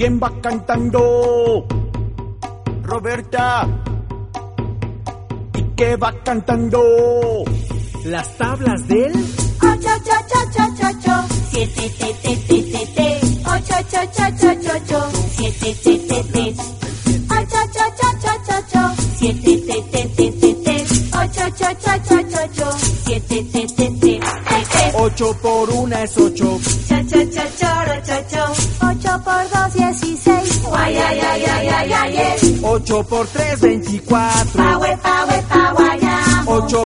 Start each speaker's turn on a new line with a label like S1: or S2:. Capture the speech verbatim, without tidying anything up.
S1: ¿Quién va cantando? Roberta. ¿Y qué va cantando?
S2: Las tablas del
S3: ocho, ocho, ocho, ocho, ocho. Siete, te, te, te, te, te. Ocho, ocho, ocho, ocho, ocho. Siete, te, te, te. Ocho, ocho, ocho, ocho, ocho. Siete, te, te, te, te, te. Ocho, ocho, ocho, ocho, ocho. Siete, te, te, te, te, te.
S1: Ocho por una es ocho.
S3: Cha, cha, cha, choro, cho, cho. Ocho por dos, dieciséis. Guay, ay, ay, ay, ay, ay, ay.
S1: Ocho por tres, veinticuatro.
S3: Pa, we, pa, we, pa, guayamo.
S1: Ocho